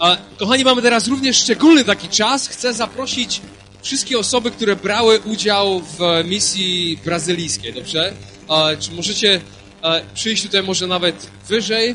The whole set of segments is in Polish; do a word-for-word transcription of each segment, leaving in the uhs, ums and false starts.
A, kochani, mamy teraz również szczególny taki czas. Chcę zaprosić wszystkie osoby, które brały udział w misji brazylijskiej, dobrze? A, czy możecie a, przyjść tutaj może nawet wyżej?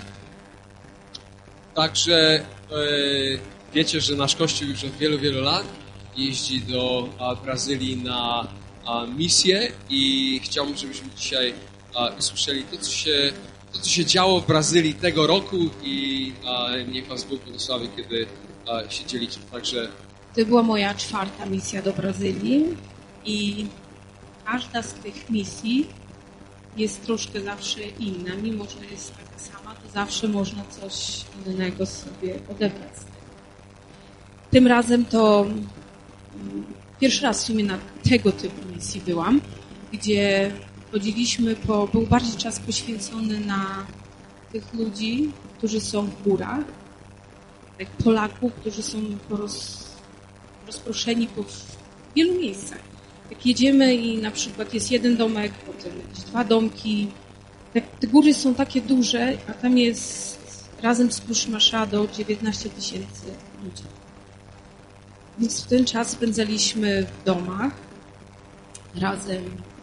Także e, wiecie, że nasz Kościół już od wielu, wielu lat jeździ do a, Brazylii na a, misję i chciałbym, żebyśmy dzisiaj a, usłyszeli to, co się to, co się działo w Brazylii tego roku i a, niech Was Bóg błogosławi, kiedy a, się dzielicie. Także To była moja czwarta misja do Brazylii i każda z tych misji jest troszkę zawsze inna. Mimo że jest taka sama, to zawsze można coś innego sobie odebrać. Tym razem to pierwszy raz w sumie na tego typu misji byłam, gdzie chodziliśmy po... Był bardziej czas poświęcony na tych ludzi, którzy są w górach, tak Polaków, którzy są po roz, rozproszeni po wielu miejscach. Jak jedziemy i na przykład jest jeden domek, potem jakieś dwa domki, te, te góry są takie duże, a tam jest razem z Push Machado dziewiętnaście tysięcy ludzi. Więc w ten czas spędzaliśmy w domach razem.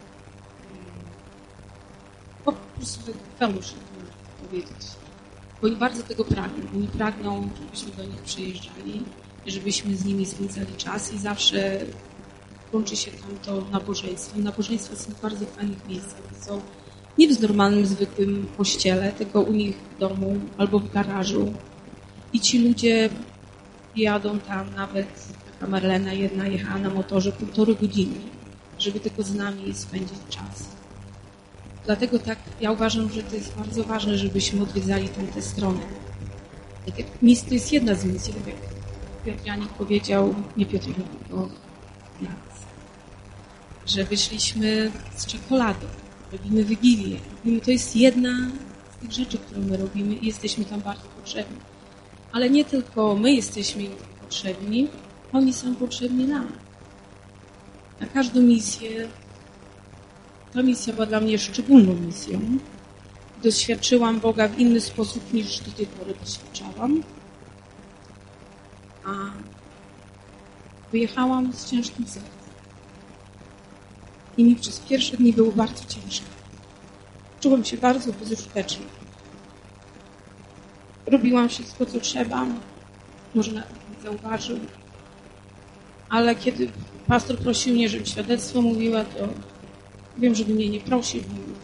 Po prostu fellowship, można powiedzieć. Bo oni bardzo tego pragną. Oni pragną, żebyśmy do nich przyjeżdżali, żebyśmy z nimi spędzali czas i zawsze łączy się tam to nabożeństwo. Nabożeństwa są w bardzo fajnych miejscach. Są nie w normalnym, zwykłym kościele, tylko u nich w domu albo w garażu. I ci ludzie jadą tam, nawet taka Marlena jedna jechała na motorze półtorej godziny, żeby tylko z nami spędzić czas. Dlatego tak, ja uważam, że to jest bardzo ważne, żebyśmy odwiedzali tę stronę. Tak jak misja to jest jedna z misji, tak jak Piotr Janik powiedział, nie Piotr Janik, tylko Janik, że wyszliśmy z czekoladą, robimy wigilię. Robimy, to jest jedna z tych rzeczy, którą my robimy i jesteśmy tam bardzo potrzebni. Ale nie tylko my jesteśmy im potrzebni, oni są potrzebni nam. Na każdą misję. Ta misja była dla mnie szczególną misją. Doświadczyłam Boga w inny sposób niż do tej pory doświadczałam. A wyjechałam z ciężkim sercem. I mi przez pierwsze dni było bardzo ciężko. Czułam się bardzo bezużytecznie. Robiłam wszystko, co trzeba. Może nawet nie zauważył. Ale kiedy pastor prosił mnie, żebym świadectwo mówiła, to wiem, żeby mnie nie prosił.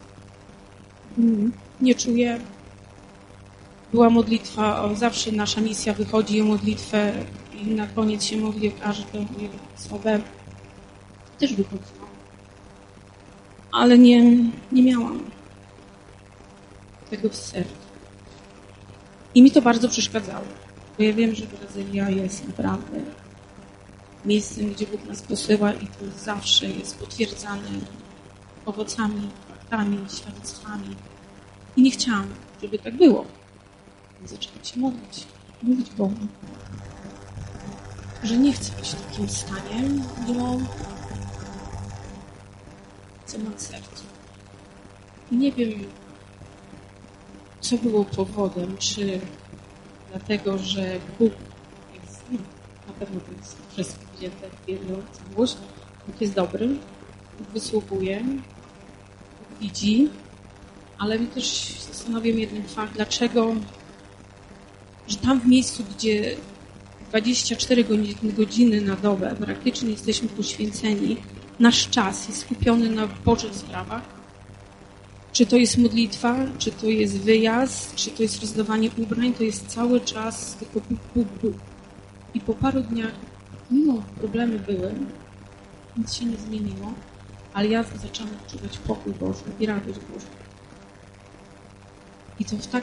Nie czuję. Była modlitwa, o, zawsze nasza misja wychodzi o modlitwę i na koniec się modli o każdą osobę. Też wychodziłam. Ale nie, nie miałam tego w sercu. I mi to bardzo przeszkadzało. Bo ja wiem, że Brazylia jest naprawdę miejscem, gdzie Bóg nas posyła i to zawsze jest potwierdzane owocami, faktami, świadectwami. I nie chciałam, żeby tak było. Więc zaczęłam się modlić. Mówić Bogu, że nie chcę być w takim stanie, mimo co mam w sercu. I nie wiem, co było powodem, czy dlatego, że Bóg jest, no, na pewno to jest wszystko wzięte w jedną całość, Bóg jest dobry, Bóg wysługuje, Bóg widzi, ale my też zastanawiam jeden fakt, dlaczego, że tam w miejscu, gdzie dwadzieścia cztery godziny na dobę praktycznie jesteśmy poświęceni, nasz czas jest skupiony na Bożych sprawach. Czy to jest modlitwa, czy to jest wyjazd, czy to jest rozdawanie ubrań, to jest cały czas tylko Bóg, Bóg, Bóg. I po paru dniach, mimo problemy były, nic się nie zmieniło, ale ja zaczęłam odczuwać pokój Boży i radość Bożą. I to w tak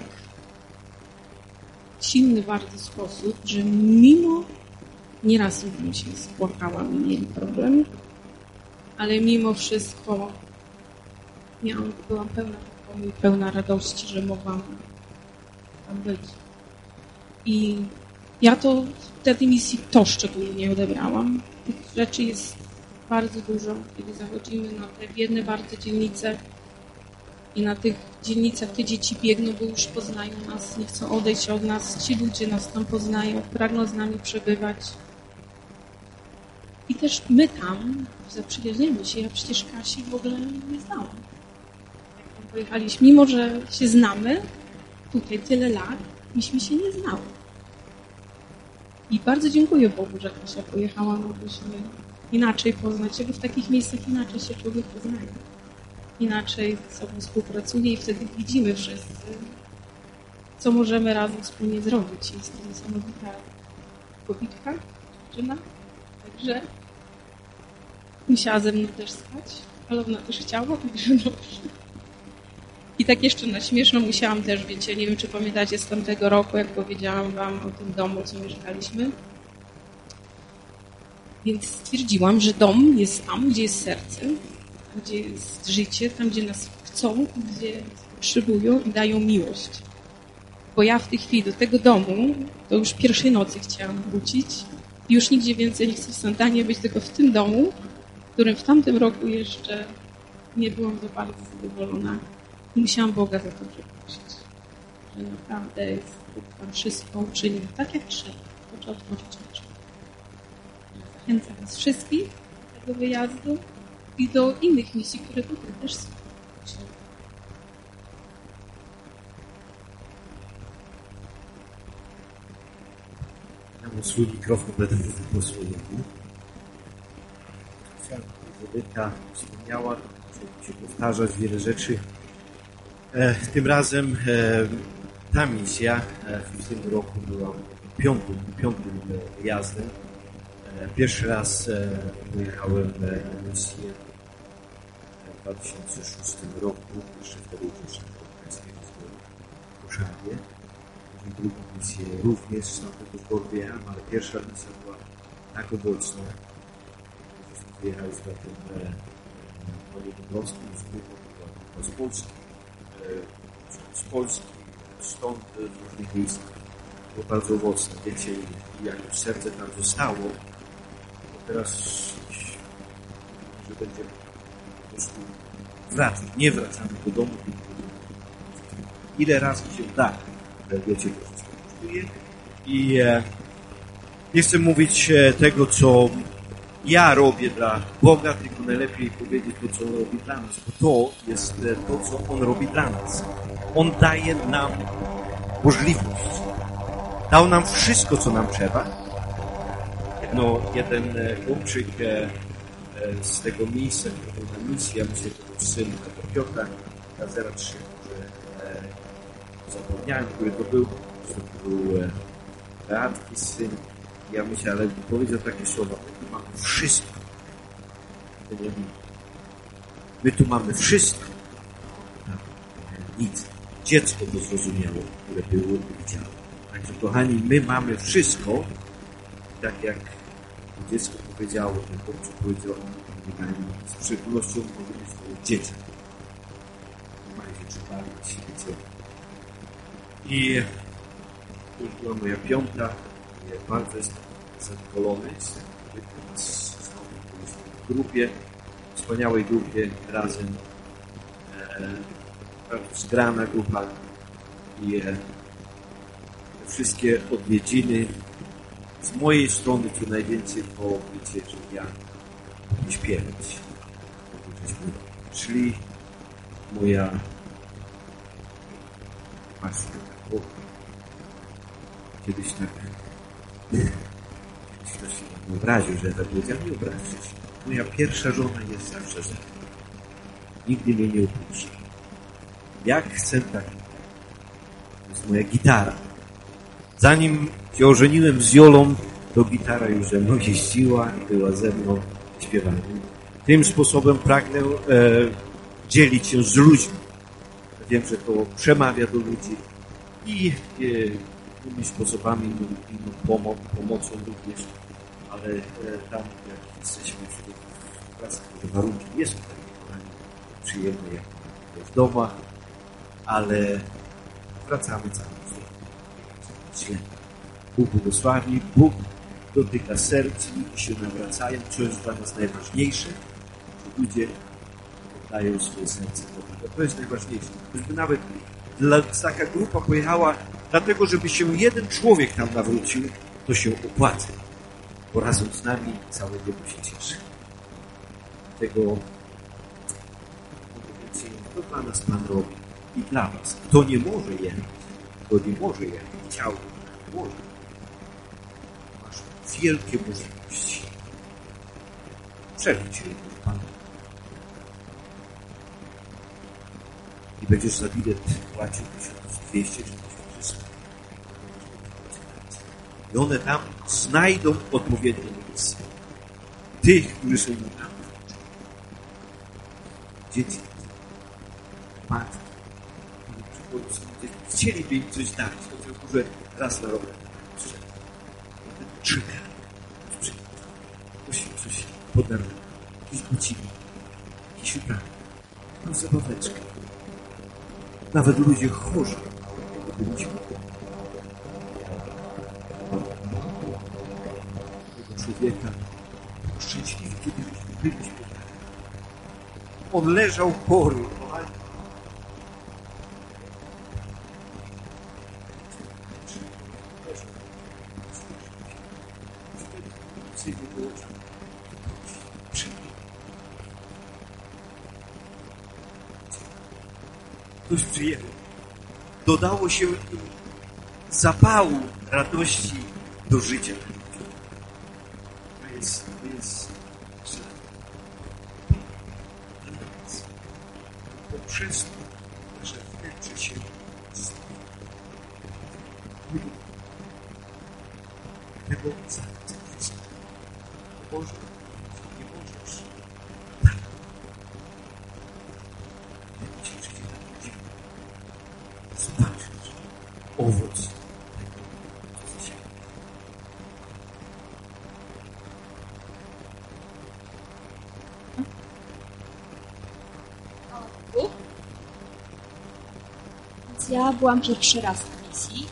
silny bardzo sposób, że mimo, nieraz mi się spłakałam i mieli problem, ale mimo wszystko miałam, byłam pełna pokoju, pełna radości, że mogłam tam być. I ja to w tej misji to szczególnie odebrałam. Tych rzeczy jest bardzo dużo, kiedy zachodzimy na te biedne bardzo dzielnice. I na tych dzielnicach te dzieci biegną, bo już poznają nas, nie chcą odejść od nas. Ci ludzie nas tam poznają, pragną z nami przebywać. I też my tam zaprzyjaźniamy się. Ja przecież Kasi w ogóle nie znałam. Jak tam pojechaliśmy, mimo że się znamy, tutaj tyle lat, myśmy się nie znały. I bardzo dziękuję Bogu, że Kasia pojechała, mogliśmy inaczej poznać się, bo w takich miejscach inaczej się człowiek poznaje. Inaczej ze sobą współpracuje i wtedy widzimy wszyscy, co możemy razem wspólnie zrobić. Jest to niesamowita kobitka, dziewczyna, także musiała ze mną też spać, ale ona też chciała, także dobrze. I tak jeszcze na śmieszno musiałam też, wiecie, nie wiem, czy pamiętacie z tamtego roku, jak powiedziałam wam o tym domu, co mieszkaliśmy. Więc stwierdziłam, że dom jest tam, gdzie jest serce, gdzie jest życie, tam, gdzie nas chcą, gdzie potrzebują i dają miłość. Bo ja w tej chwili do tego domu, to już pierwszej nocy chciałam wrócić i już nigdzie więcej nie chcę w Santanie być, tylko w tym domu, w którym w tamtym roku jeszcze nie byłam za bardzo zadowolona. I musiałam Boga za to przeprosić. Że naprawdę jest tam wszystko uczynił tak, jak trzeba. To trzeba otworzyć oczy. Zachęcam was wszystkich do tego wyjazdu i do innych misji, które tutaj też są. Ja mam swój mikrofon, będę mówił po swojemu. Chciałem, żeby Edyta wspomniała, żeby się powtarzać wiele rzeczy. E, tym razem e, ta misja e, w tym roku była piątym, piątym e, wyjazdem. E, pierwszy raz e, pojechałem na misję w dwa tysiące szóstym roku, jeszcze wtedy uczestniczyłem w Koszarnie. Drugą misję również z tamtego zboru wyjechałem, ale pierwsza misja była tak owocna, że wyjechali z bratem Wojewódzkim, z Polski, z Polski, stąd z różnych miejsc. Było bardzo owocne. Wiecie, jak już serce tam zostało, to teraz że będzie po prostu wracać. Nie wracamy do domu, tylko ile razy się da. Wiecie, to wszystko kosztuje. I e, nie chcę mówić e, tego, co ja robię dla Boga, tylko najlepiej powiedzieć to, co On robi dla nas, bo to jest e, to, co On robi dla nas. On daje nam możliwość. Dał nam wszystko, co nam trzeba. No, jeden e, chłopczyk e, e, z tego miejsca, który był na misji, ja myślę, że to był syn Piotra, ja zero trzy, zapomniałem, który to był, że to był e, Beatki syn. Ja myślę, ale powiedział takie słowa, my tu mamy wszystko. My tu mamy wszystko. Nic. Dziecko to zrozumiało, które było i widziało. Także kochani, my mamy wszystko, tak jak dziecko powiedziało, ten chłopczyk powiedział, z przyjemnością powiedzieć swoim dzieciom. Nie mają się czym bawić, wiecie. I to już była moja piąta. Ja bardzo jestem zadowolony z tego, że nas w grupie, w wspaniałej grupie razem. E, bardzo zgrana grupa i e, wszystkie odwiedziny z mojej strony to najwięcej, bo wiecie, że ja nie śpiewać. Szli moja matka. Kiedyś tak ktoś się nie obraził, że tak powiedział, nie obrazić. Moja pierwsza żona jest zawsze ze mną. Nigdy mnie nie opuszcza. Jak chcę, tak. To jest moja gitara. Zanim się ożeniłem z Jolą, to gitara już ze mną jeździła i była ze mną śpiewana. Tym sposobem pragnę e, dzielić się z ludźmi. Wiem, że to przemawia do ludzi i e, innymi sposobami, inną, inną pomo pomocą również, ale e, tam jak jesteśmy w pracy, to warunki nie są takie przyjemne jak w domach, ale wracamy cały czas. Bóg błogosławi, Bóg dotyka serc i się nawracają, co jest dla nas najważniejsze, że ludzie dają swoje serce. To jest najważniejsze. Żeby nawet dla, taka grupa pojechała, dlatego żeby się jeden człowiek tam nawrócił, to się opłaca. Bo razem z nami całe niebo się cieszy. Dlatego to dla nas Pan robi i dla was. Kto nie może jechać, kto nie może jechać, chciałby, może. Masz wielkie możliwości. Przeżyć się w Panu. I będziesz za bilet płacił tysiąc dwieście czy tysiąc trzysta. I one tam znajdą odpowiednie miejsce. Tych, którzy są tam. Dzieci, matki, chcieliby im coś dać, to tylko, że raz na rok przyszedł. Czeka. Musi coś podarować. Jakieś buciki, jakieś ubrania, jakąś zabaweczkę. Nawet ludzie chorzy byliśmy. Tego człowieka szczęśliwy, kiedy byliśmy. On leżał chory. Ktoś przyjechał. Dodało się im zapału, radości do życia. To jest, to jest poprzez to, że wnętrze się zmieni. Tego zaakceptować. Boże, nie możesz. Zobaczysz owoc tego, co się dzieje. Więc ja byłam pierwszy raz na misji.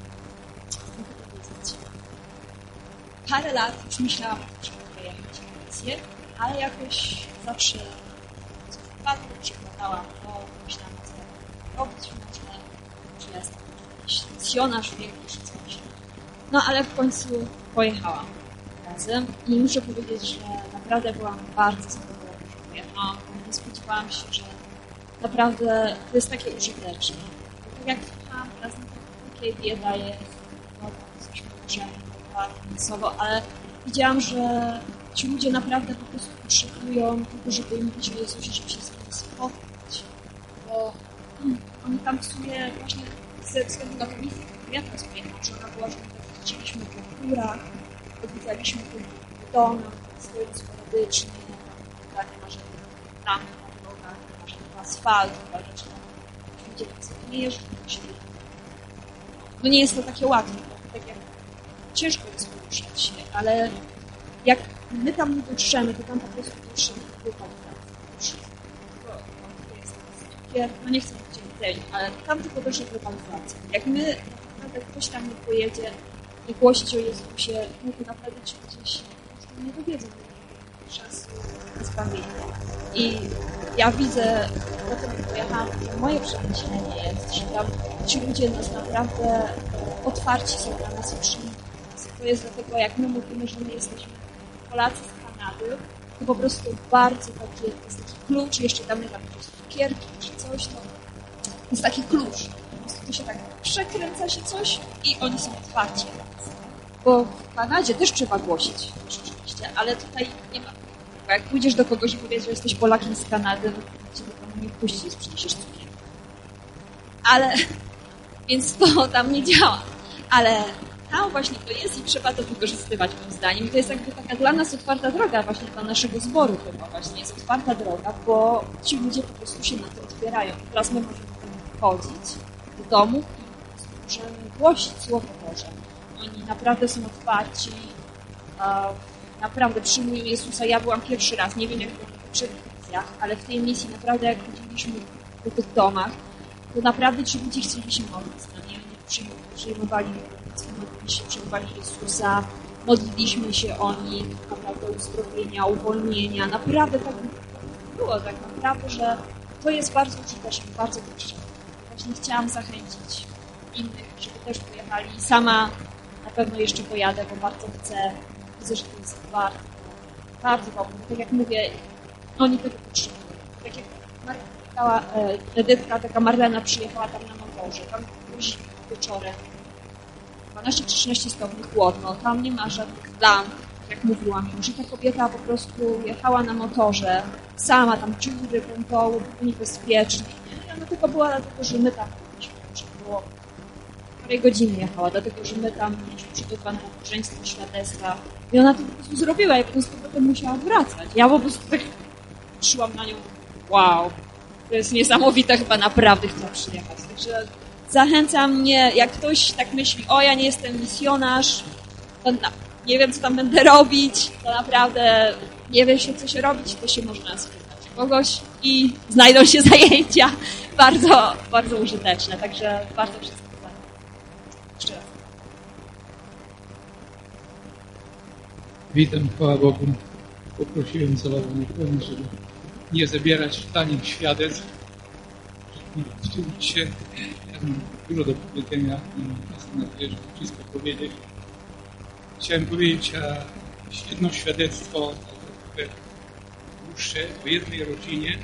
Parę lat już myślałam, że mogę jechać na misję, ale jakoś zawsze z przypadku przekładałam to, myślałam, co ja robić, że, że jestem jakiś misjonarz wielki czy coś. No ale w końcu pojechałam razem i muszę powiedzieć, że naprawdę byłam bardzo zadowolona, że pojechałam. Nie spodziewałam się, że naprawdę to jest takie użyteczne. Tak jak słuchałam, razem takie bieda jest, coś możemy finansowo, ale widziałam, że ci ludzie naprawdę po prostu potrzebują tego, żeby mówić o Jezusie, żeby się z nim spotkać. Bo hmm, oni tam w sumie właśnie ze względu na to misję, którą ja teraz pojechałam, że ona była, że widzieliśmy po górach, odwiedzaliśmy po domach, stojąc sporadycznie, tam nie ma żadnych tam na drogach, nie ma żadnego asfaltu, ale rzeczy tam ludzie tak sobie nie jeżdżą, no nie jest to takie łatwe, tak jak ciężko jest poruszać się, ale jak my tam nie dotrzemy, to tam po prostu dotrzemy do globalizacji. No nie chcę powiedzieć tej, ale tam tylko dotrze globalizacja. Jak my, naprawdę ktoś tam nie pojedzie, nie głosić o Jezusie, no to naprawdę ci gdzieś nie dowiedzą czasu na zbawienie. I ja widzę, potem pojechałam, że moje przemyślenie jest, że tam ci ludzie nas naprawdę otwarci są dla nas i przyjmują. To jest dlatego, jak my mówimy, że my jesteśmy Polacy z Kanady, to po prostu bardzo taki, jest taki klucz, jeszcze tam nie tam po prostu cukierki czy coś, no jest taki klucz. Po prostu to się tak przekręca się coś i oni są otwarci. Bo w Kanadzie też trzeba głosić, rzeczywiście, ale tutaj nie ma. Bo jak pójdziesz do kogoś i powiesz, że jesteś Polakiem z Kanady, to cię do nie puści, jeśli przyniesiesz cukier. Ale, więc to tam nie działa. Ale tam właśnie to jest i trzeba to wykorzystywać moim zdaniem. I to jest jakby taka dla nas otwarta droga, właśnie dla naszego zboru chyba właśnie jest otwarta droga, bo ci ludzie po prostu się na to otwierają. Teraz my możemy chodzić do domu i możemy głosić Słowo Boże. Oni naprawdę są otwarci, naprawdę przyjmują Jezusa. Ja byłam pierwszy raz, nie wiem jak było w poprzednich misjach, ale w tej misji naprawdę jak chodziliśmy po tych domach, to naprawdę ci ludzie chcieli się modlić z nami. Oni przyjmowali modliliśmy, przyjmowali Jezusa, modliliśmy się o nich, naprawdę uzdrowienia, uwolnienia, naprawdę tak było tak naprawdę, że to jest bardzo użyteczne, bardzo potrzebne. Właśnie chciałam zachęcić innych, żeby też pojechali. Sama na pewno jeszcze pojadę, bo bardzo chcę. Widzę, że to jest bardzo, bardzo dobre. Tak jak mówię, oni tego potrzebują. Tak jak Marlena, Edytka, taka Marlena przyjechała tam na motorze, tam już wieczorem, dwanaście czy trzynaście stopni chłodno, tam nie ma żadnych lamp, jak mówiłam, że ta kobieta po prostu jechała na motorze, sama tam dziury, pętoły, było niebezpiecznie. I ona tylko była dlatego, że my tam byliśmy, że było półtorej godziny jechała, dlatego, że my tam mieliśmy przygotowane nabożeństwo, świadectwa. I ona to po prostu zrobiła i po prostu potem musiała wracać. Ja po prostu tak patrzyłam na nią, wow, to jest niesamowite, chyba naprawdę chcę przyjechać. Także zachęcam mnie, jak ktoś tak myśli, o ja nie jestem misjonarz, to na, nie wiem co tam będę robić, to naprawdę nie wie się co się robić, to się można spytać kogoś i znajdą się zajęcia bardzo, bardzo użyteczne. Także bardzo wszystko zachęcam. Jeszcze raz. Witam, chwała Bogu. Poprosiłem celownie, żeby nie zabierać tanich świadectw, żeby wtórzyć się. Ja mam dużo do powiedzenia i jestem na tyle, żeby wszystko powiedzieć. Chciałem powiedzieć jedno świadectwo dłuższe o jednej rodzinie.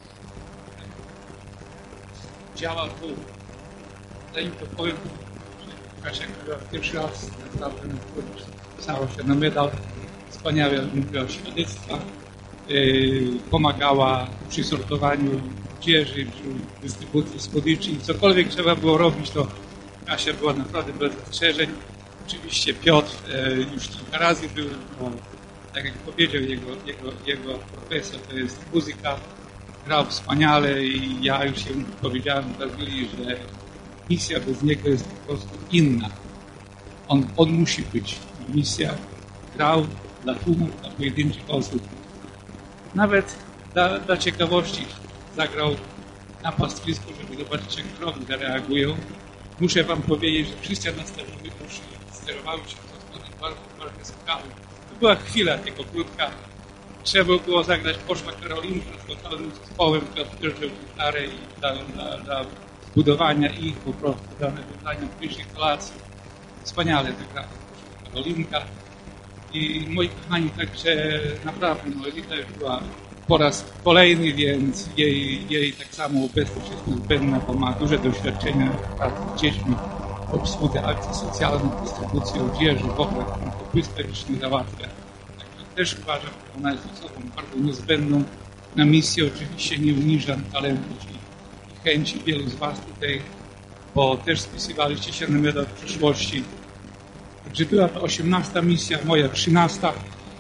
Działa tu. Zanim to powiem, że Kasia, która pierwszy raz naprawdę pisała się na medal, wspaniale mówiła o świadectwach, yy, pomagała przy sortowaniu odzieży, przy dystrybucji słodyczy i cokolwiek trzeba było robić, to Kasia była naprawdę bez zastrzeżeń. Oczywiście Piotr yy, już kilka razy był, bo tak jak powiedział jego, jego, jego profesor, to jest muzyka, grał wspaniale i ja już się powiedziałem w Brazylii, że misja bez niego jest po prostu inna. On, on musi być. Misja grał dla tłumu, dla pojedynczych osób. Nawet dla, dla ciekawości zagrał na pastwisku, żeby zobaczyć, jak krowy zareagują. Muszę wam powiedzieć, że wszyscy nastawili uszy, sterowały się to z bardzo, bardzo słuchały. To była chwila tylko krótka. Trzeba było zagrać Poszła Karolinka z lokalnym zespołem, który wziął gitarę i dla, dla, dla zbudowania ich po prostu, dla nawiązania bliższych relacji. Wspaniale zagrała Poszła Karolinka. I moi kochani, także naprawdę, no Elita już była po raz kolejny, więc jej, jej tak samo obecność jest niezbędna, bo ma duże doświadczenie w pracy z dziećmi, obsługę akcji socjalnych, dystrybucji odzieży, w ogóle to błyskawicznie załatwia. Także też uważam, że ona jest osobą bardzo niezbędną na misję. Oczywiście nie uniżam talentów i, i chęci wielu z was tutaj, bo też spisywaliście się na medal w przyszłości. Także była to osiemnasta misja, moja trzynasta.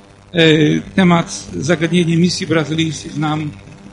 Temat zagadnienie misji brazylijskiej znam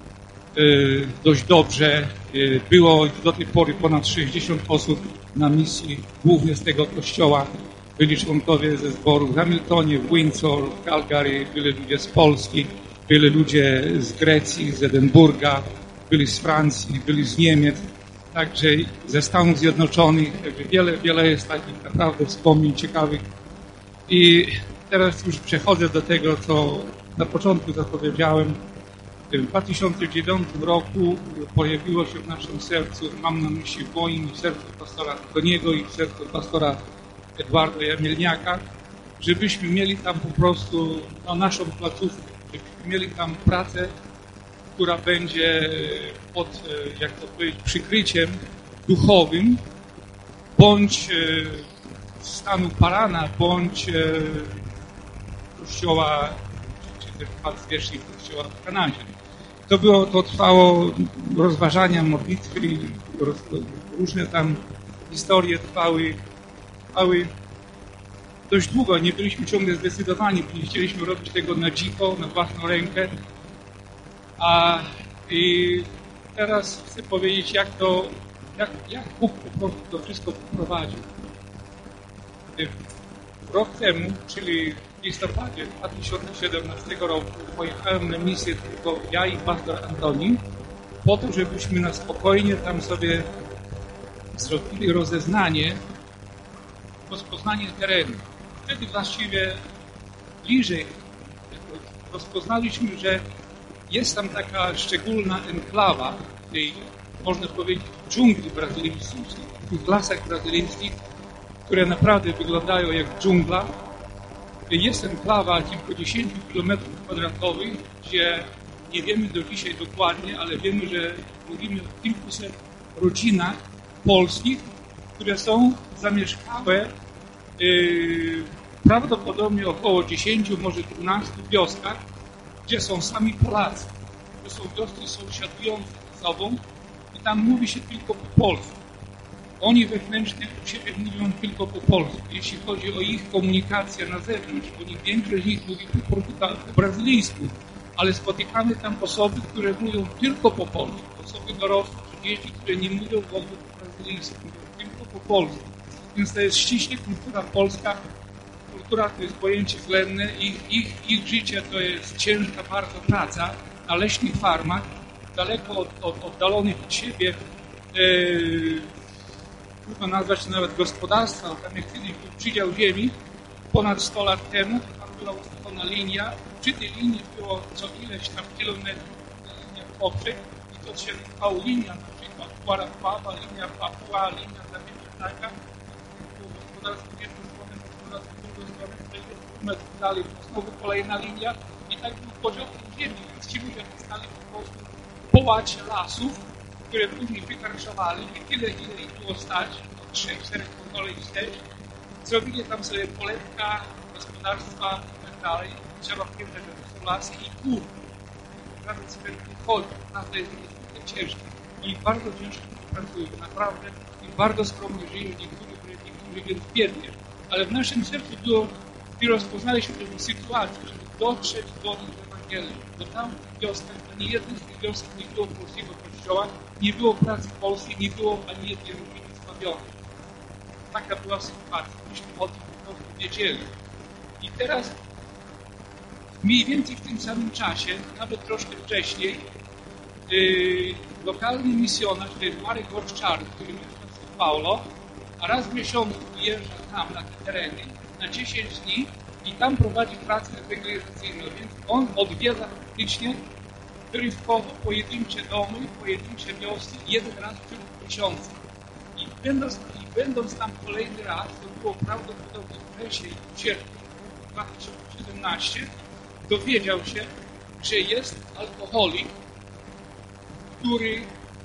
dość dobrze. Było do tej pory ponad sześćdziesiąt osób na misji, głównie z tego kościoła. Byli członkowie ze zboru w Hamiltonie, w Windsor, w Calgary, byli ludzie z Polski, byli ludzie z Grecji, z Edynburga, byli z Francji, byli z Niemiec, także ze Stanów Zjednoczonych. Także wiele, wiele jest takich naprawdę wspomnień ciekawych. I teraz już przechodzę do tego, co na początku zapowiedziałem. W dwa tysiące dziewiątym roku pojawiło się w naszym sercu, mam na myśli w moim i w sercu pastora Koniego i w sercu pastora Edwarda Jamielniaka, żebyśmy mieli tam po prostu no, naszą placówkę, żebyśmy mieli tam pracę, która będzie pod, jak to powiedzieć, przykryciem duchowym, bądź stanu Parana, bądź kościoła, czy też patriarchii kościoła w Kanadzie. To było, to trwało rozważania, modlitwy, roz, różne tam historie trwały, trwały dość długo. Nie byliśmy ciągle zdecydowani, nie chcieliśmy robić tego na dziko, na własną rękę. A i teraz chcę powiedzieć, jak to, jak, jak Bóg po prostu to wszystko poprowadził. Rok temu, czyli w listopadzie dwa tysiące siedemnastego roku, pojechałem na misję tylko ja i pastor Antoni, po to, żebyśmy na spokojnie tam sobie zrobili rozeznanie, rozpoznanie terenu. Wtedy właściwie bliżej rozpoznaliśmy, że jest tam taka szczególna enklawa tej, można powiedzieć, dżungli brazylijskiej, w tych lasach brazylijskich, które naprawdę wyglądają jak dżungla. Jest enklawa kilkudziesięciu kilometrów kwadratowych, gdzie nie wiemy do dzisiaj dokładnie, ale wiemy, że mówimy o kilkuset rodzinach polskich, które są zamieszkałe yy, prawdopodobnie około dziesięciu, może dwunastu wioskach, gdzie są sami Polacy. To są wioski sąsiadujące ze sobą i tam mówi się tylko po polsku. Oni wewnętrznie u siebie mówią tylko po polsku. Jeśli chodzi o ich komunikację na zewnątrz, oni większość z nich mówi po, portugal, po brazylijsku, ale spotykamy tam osoby, które mówią tylko po polsku. Osoby dorosłe czy dzieci, które nie mówią w ogóle po brazylijsku, mówią tylko po polsku. Więc to jest ściśle kultura polska. Kultura to jest pojęcie względne. Ich, ich, ich życie to jest ciężka bardzo praca na leśnych farmach, daleko od, od, oddalonych od siebie. Yy, trudno nazwać to nawet gospodarstwa. Tam jak kiedyś był przydział ziemi, ponad sto lat temu, tam była ustawiona linia. Przy tej linii było co ileś tam kilometrów linia poprzek i to się nazywało linia, na przykład Guarapuava, linia Papua, linia Zamieszczaka. Gospodarstwo w jedną stronę, gospodarstwo w drugą stronę, metrów dalej, znowu kolejna linia i tak był podział ziemi, więc ci ludzie dostali po prostu połacie lasów, które później wykarczowali i tyle, ile ich było stać, od trzech, czterech po kolei wstecz. Zrobili tam sobie poletka, gospodarstwa i tak dalej. Trzeba pamiętać, że to są lasy i gór. Nawet sobie nie chodzi. Naprawdę jest niezwykle ciężko. Oni bardzo ciężko pracują. Naprawdę i bardzo skromnie żyją, niektórzy, niektórzy więc biednie. Ale w naszym sercu było i rozpoznaliśmy tę sytuację, żeby dotrzeć do nich w Ewangelii. Bo tam w wioskach, ani jednej z tych wiosek nie było polskiego kościoła, nie było pracy polskiej, nie było ani jednej rodziny zbawionej. Taka była sytuacja. Myśmy o tym po prostu wiedzieli. I teraz mniej więcej w tym samym czasie, nawet troszkę wcześniej, yy, lokalny misjonarz, to jest Marek Gorczary, który mieszka w São Paulo, a raz w miesiącu wyjeżdża tam na te tereny na dziesięć dni i tam prowadzi pracę ewangelizacyjną, więc on odwiedza faktycznie tylko pojedyncze domy, pojedyncze wioski jeden raz w ciągu miesiąca. I będąc, I będąc tam kolejny raz, to było prawdopodobnie w wrześniu i sierpniu dwa tysiące siedemnastego, dowiedział się, że jest alkoholik, który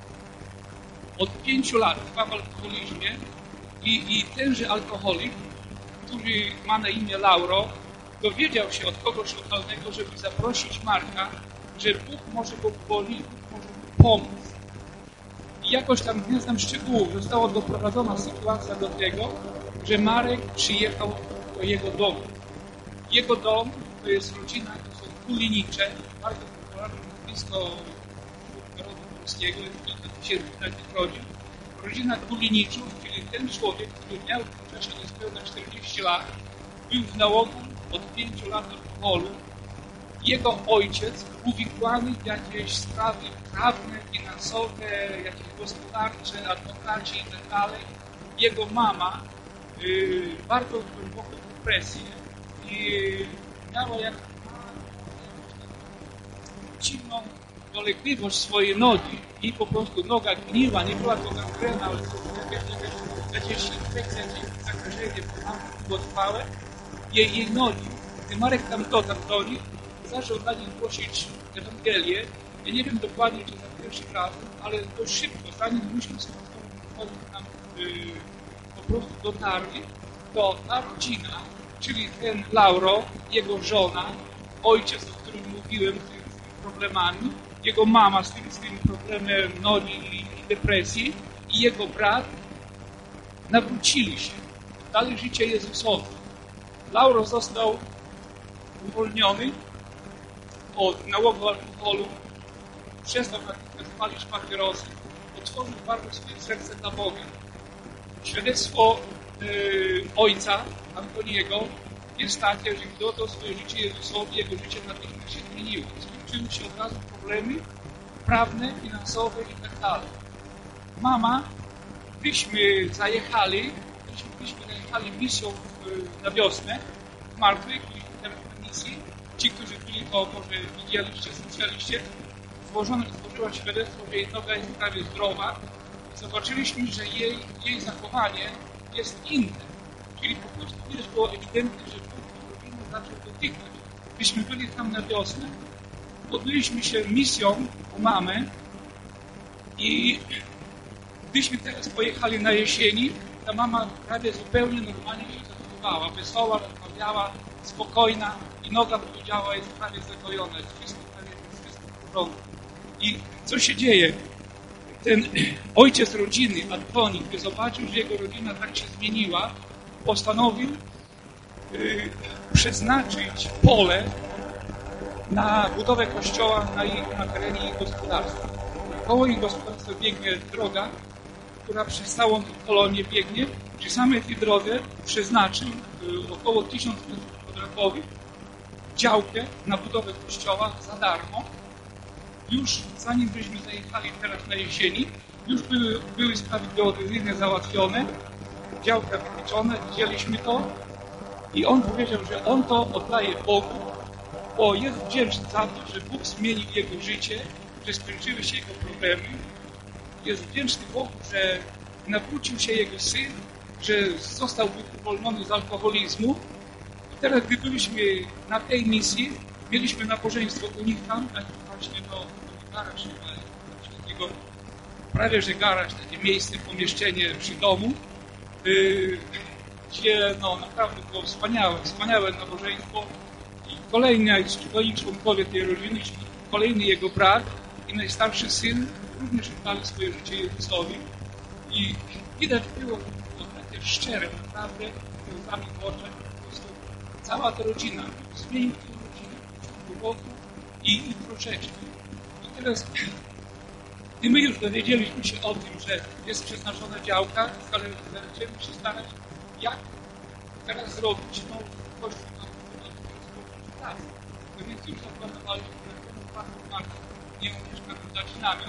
od pięciu lat trwa w alkoholizmie i, i tenże alkoholik, który ma na imię Lauro, dowiedział się od kogoś lokalnego, żeby zaprosić Marka, że Bóg może go uwolnić, Bóg może mu pomóc. I jakoś tam, nie znam szczegółów, została doprowadzona sytuacja do tego, że Marek przyjechał do jego domu. Jego dom to jest rodzina, to są Kulinicze, bardzo popularna blisko narodu polskiego, jest kilka tysięcy takich rodzin. Rodzina Kuliniczów, czyli ten człowiek, który miał w tym czasie niespełna czterdzieści lat, był w nałogu od pięciu lat alkoholu. Jego ojciec uwikłany w jakieś sprawy prawne, finansowe, jakieś gospodarcze, adwokaci i tak dalej. Jego mama yy, bardzo głęboką depresję i miała jakąś dziwną dolegliwość swojej nogi i po prostu noga gniła, nie była to gangrena, ale to jakieś infekcja, jakieś zakażenie długotrwałe jej, jej nogi. Gdy Marek tam dotarł do nich, zaczął dla nich głosić Ewangelię. Ja nie wiem dokładnie, czy za pierwszym razem, ale dość szybko, zanim myśmy z tym tam yy, po prostu dotarli, to ta rodzina, czyli ten Lauro, jego żona, ojciec, o którym mówiłem, z tymi problemami, jego mama z tym, z tym problemem nogi i, i depresji i jego brat nawrócili się. Dali życie Jezusowi. Lauro został uwolniony od nałogu alkoholu, przestał palić papierosy, otworzył bardzo swoje serce dla Boga. Świadectwo yy, ojca Antoniego jest takie, że gdy oddał swoje życie Jezusowi, jego życie natychmiast się zmieniło. Skończyły się od razu problemy prawne, finansowe i tak dalej. Mama, gdyśmy zajechali, gdyśmy, gdyśmy zajechali misją w, na wiosnę w Martwych, na misji, ci, którzy byli, to może widzieliście, słyszeliście, złożone, złożyła świadectwo, że jej noga jest prawie zdrowa. Zobaczyliśmy, że jej, jej zachowanie jest inne. Czyli po prostu widać było ewidentnie, że Bóg rodzinę zaczął dotykać. Gdyśmy byli tam na wiosnę, podjęliśmy się misją u mamy i gdyśmy teraz pojechali na jesieni, ta mama prawie zupełnie normalnie się zachowywała. Wesoła, rozmawiała, spokojna i noga powiedziała, jest prawie zagojona, jest wszystko prawie, jest wszystko w porządku. I co się dzieje? Ten ojciec rodziny, Antoni, gdy zobaczył, że jego rodzina tak się zmieniła, postanowił yy, przeznaczyć pole na budowę kościoła na, ich, na terenie ich gospodarstwa. Koło ich gospodarstwa biegnie droga, która przez całą kolonię biegnie. Przy samej tej drodze przeznaczył yy, około tysiąc metrów kwadratowych działkę na budowę kościoła za darmo. Już zanim byśmy zajechali teraz na jesieni, już były, były sprawy geodezyjne załatwione, działka wyliczone, widzieliśmy to i on powiedział, że on to oddaje Bogu, bo jest wdzięczny za to, że Bóg zmienił jego życie, że skończyły się jego problemy. Jest wdzięczny Bogu, że nawrócił się jego syn, że został uwolniony z alkoholizmu. I teraz, gdy byliśmy na tej misji, mieliśmy nabożeństwo u nich tam, tak właśnie no, garaż, takiego, prawie że garaż, takie miejsce, pomieszczenie przy domu, yy, gdzie no, naprawdę było wspaniałe, wspaniałe nabożeństwo i kolejni, kolejni członkowie tej rodziny, kolejny jego brat i najstarszy syn również oddali swoje życie Jezusowi i widać było to takie szczere, naprawdę, łzami w oczach, po prostu cała ta rodzina, zmienił tę rodzinę głęboko i, i troszeczkę. I teraz, gdy my już dowiedzieliśmy się o tym, że jest przeznaczona działka, ale zaczęliśmy się starać, jak teraz zrobić no, kościół na pracę. No więc już zaplanowaliśmy na temu parku marca, nie umieszkamy dać namiot,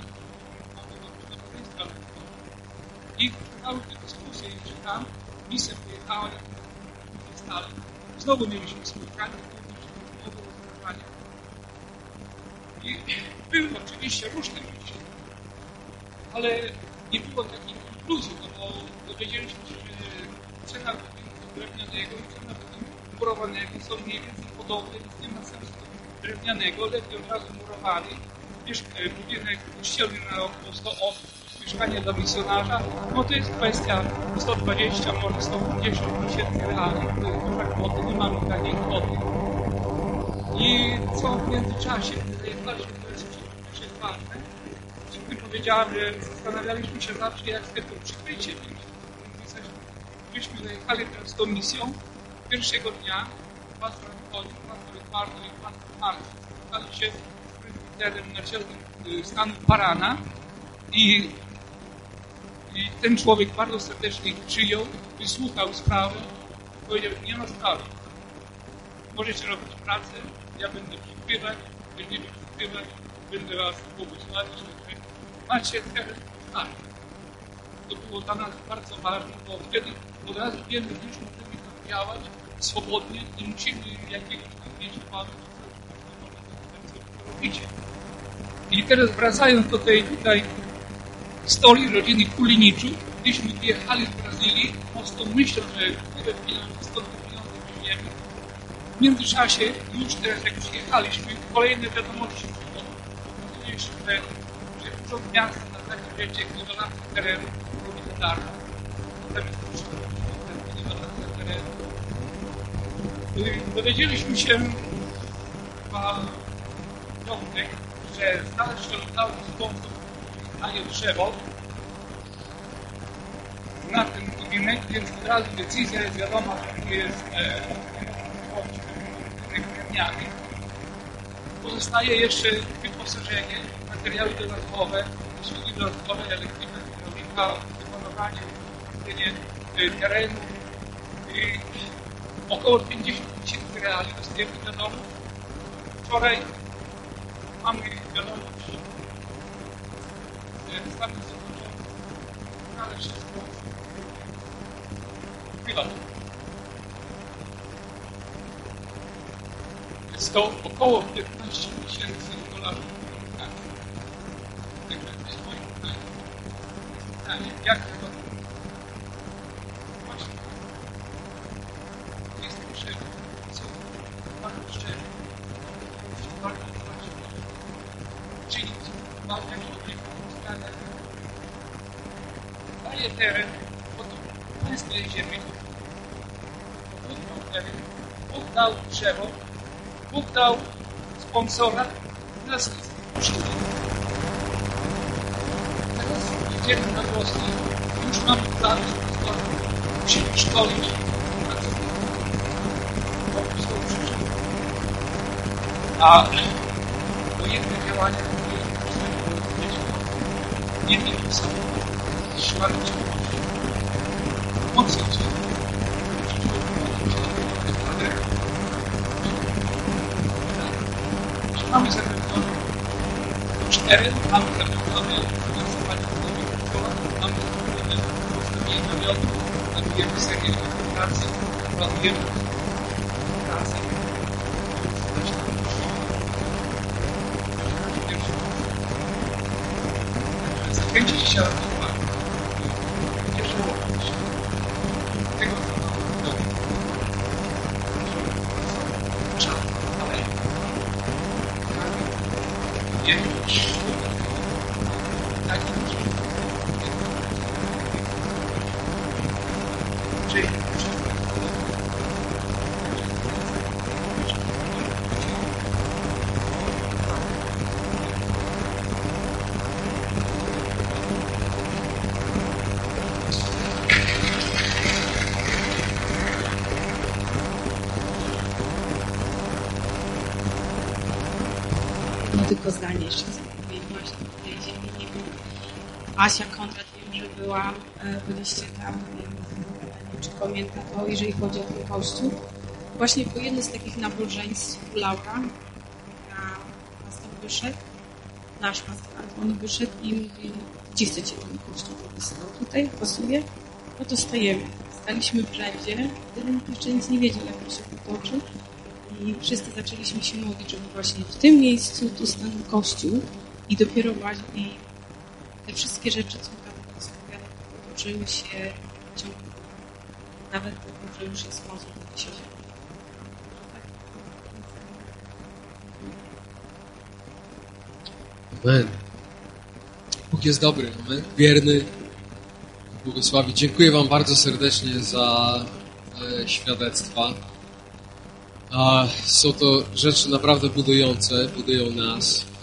i trwały te dyskusje jeszcze tam, misja pojechała, jak stale. Znowu mieliśmy spotkanie, znowu rozmawiania. I były oczywiście różne ludzie, ale nie było takich konkluzji, no bo dowiedzieliśmy się, że cena budynku drewnianego i cena budynku murowanego są mniej więcej podobne, więc nie ma sensu drewnianego, lepiej od razu murowany. Wiesz, budynek kościelny na około sto osób, mieszkanie dla misjonarza, no to jest kwestia sto dwadzieścia, może sto pięćdziesiąt tysięcy realnych, to jest duża kwota, nie mamy takiej kwoty. I co w międzyczasie, zajechaliśmy, to jest przecież ważne, Dziękuję powiedziałem, że zastanawialiśmy się zawsze, jak z tego przykrycie Myśmy zajechali teraz z tą misją. Pierwszego dnia pastor Antonio, pastor Eduardo i pastor Marcin spotkali się z prezbiterem naczelnym stanu Parana i, i ten człowiek bardzo serdecznie ich przyjął, wysłuchał sprawę i powiedział, nie ma sprawy. Możecie robić pracę, ja będę przykrywać, będziecie przykrywać, będę was błogosławić, że macie teren stary. To było dla nas bardzo ważne, bo wtedy od razu wiemy, że już możemy tam działać swobodnie, nie musimy jakiegoś tam mieć planu, co robicie. I teraz wracając do tej tutaj historii rodziny Kuliniczów, gdyśmy wyjechali z Brazylii, mocno myślę, że tyle pieniędzy, stąd te pieniądze weźmiemy. W międzyczasie, już teraz jak przyjechaliśmy, kolejne wiadomości pokazuje, że, że urząd miasta na takim wiecie, niewolację terenu robi darmo. Dowiedzieliśmy się chyba piątek, że znalazł się lokalny sponsor a nie drzewo na ten budynek, więc od razu decyzja jest wiadoma, że to jest drewniany. Pozostaje jeszcze wyposażenie, materiały dodatkowe, usługi dodatkowe, elektryka, hydraulika, wykonywanie, terenu. I około pięćdziesiąt tysięcy reali dostajemy wiadomość. Wczoraj mamy wiadomość, że Stany Zjednoczone, ale wszystko chyba. Jest to około piętnaście tysięcy dolarów. Tak. Także to jest moje pytanie. Pytanie, jak to właśnie jest potrzebne, co bardzo szczerze, bardzo właśnie czynić, walkę człowieka, ustawę, daje teren, po to, to jest tej ziemi, Bóg dał drzewo, Bóg dał sponsora, teraz wszystko. Teraz idziemy na Rosję, już mamy plany, że musimy szkolić pracowników. To są przyczyny. A wojenne działania, które nie wiem, są śmierci. Mocno się. Mamy zapewnione cztery, mamy zapewnione finansowanie nowych szkołach, mamy zapewnione postawienie namiotu, planujemy serię pracy, planujemy pracę. Zachęcić się do tego, nie żałować tego, co nam trzeba, ale nie tak czyli No tylko zdanie jeszcze chcę powiedzieć właśnie o tej ziemi. Nie wiem. Asia Konrad, wiem, że była, e, byliście tam, nie wiem, czy pamięta to, jeżeli chodzi o ten kościół. Właśnie po jednym z takich nabożeństw Laura, a pastor wyszedł, nasz pastor Anton wyszedł i mówi, gdzie chcecie ten kościół? No tutaj pasuje? No to stajemy. Staliśmy w rzędzie, gdybym jeszcze nic nie wiedział, jak to się potoczy. I wszyscy zaczęliśmy się modlić, żeby właśnie w tym miejscu tu stanął Kościół i dopiero właśnie te wszystkie rzeczy, co tam rozpowiada, potoczyły się w ciągu nawet tego, że już jest sposób na się. Amen. Bóg jest dobry, amen. Wierny, błogosławi. Dziękuję Wam bardzo serdecznie za e, świadectwa. A są to rzeczy naprawdę budujące, budują nas.